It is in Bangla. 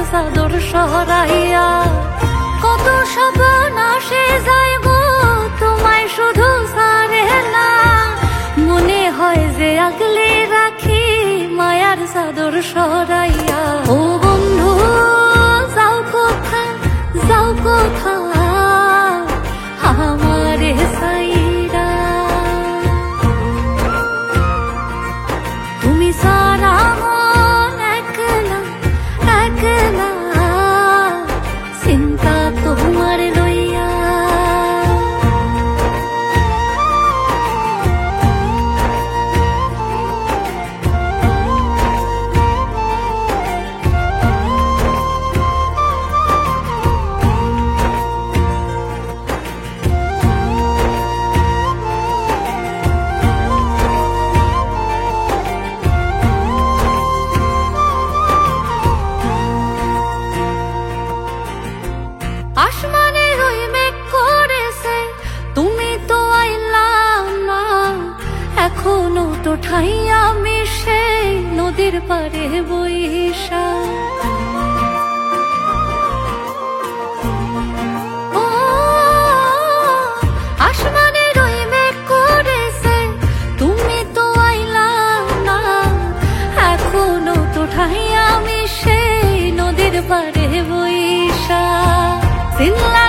চাদর সরাইয়া। কত সর্বনাশে যায় গো তোমায় শুধু সারে না, মনে হয় যে আগলে রাখি মায়ার চাদর সরাইয়া। ও বন্ধু যাও কোথা, যাও কোথা আমারে সাইরা, তুমি সারা মন একলা একলা, চিন্তা তোমার লইয়া। আসমানে ওই মেঘ করেছে তুমি তো আইলা না, এখনো তো ঠাই আমি সেই নদীর পারে বইসা। ও আসমানের ওই মেঘ করেছে তুমি তো আইলা না, এখনো তো ঠাই আমি সেই নদীর পারে বইসা।